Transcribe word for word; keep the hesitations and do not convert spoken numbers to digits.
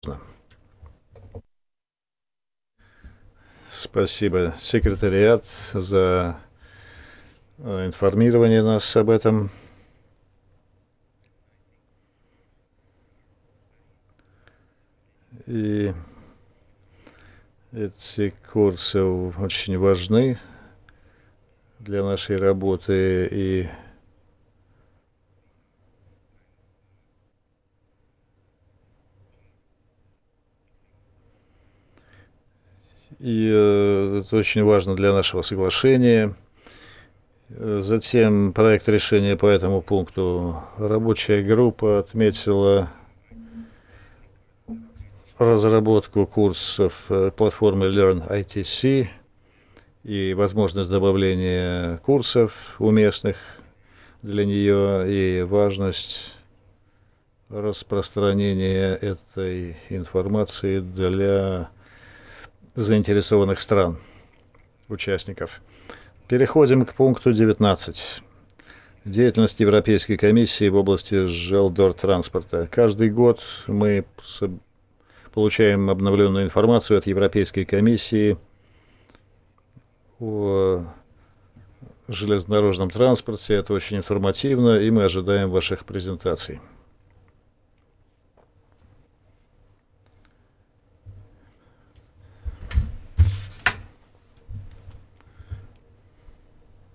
Спасибо, секретариат, за э, информирование нас об этом. И эти курсы очень важны для нашей работы. И И э, это очень важно для нашего соглашения. Э, Затем проект решения по этому пункту. Рабочая группа отметила разработку курсов э, платформы Learn ай ти си и возможность добавления курсов уместных для нее и важность распространения этой информации для заинтересованных стран, участников. Переходим к пункту девятнадцать. Деятельность Европейской комиссии в области желдортранспорта. Каждый год мы получаем обновленную информацию от Европейской комиссии о железнодорожном транспорте. Это очень информативно, и мы ожидаем ваших презентаций.